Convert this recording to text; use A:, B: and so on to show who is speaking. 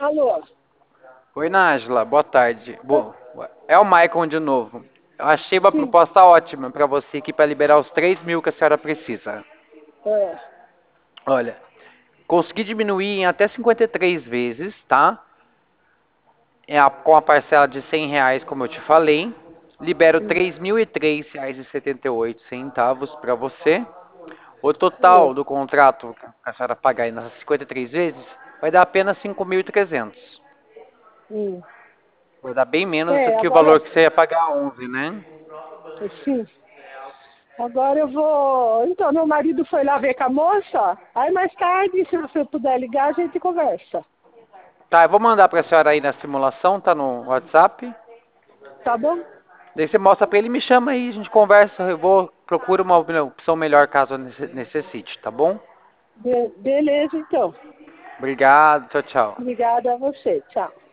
A: Alô?
B: Oi, Nájila, boa tarde. É o Maicon de novo. Eu achei uma
A: Sim.
B: proposta ótima para você aqui para liberar os 3.000 que a senhora precisa.
A: É.
B: Olha, consegui diminuir em até 53 vezes, tá? Com a parcela de R$ 100, como eu te falei. Libero
A: Hum.
B: R$ 3.003,78 para você. O
A: É.
B: total do contrato que a senhora pagar aí nessas 53 vezes vai dar apenas 5.300.
A: Hum.
B: Vai dar bem menos do
A: É,
B: que o
A: agora,
B: valor que você ia pagar 11, né?
A: sim. Agora eu vou. Então, meu marido foi lá ver com a moça. Aí mais tarde, se você puder ligar, a gente conversa.
B: Tá, eu vou mandar pra senhora aí na simulação, tá no WhatsApp.
A: Tá bom?
B: Daí você mostra pra ele, me chama aí, a gente conversa. Eu vou procuro uma opção melhor caso eu necessite, tá bom?
A: Beleza, então.
B: Obrigado, tchau, tchau.
A: Obrigada a você. Tchau.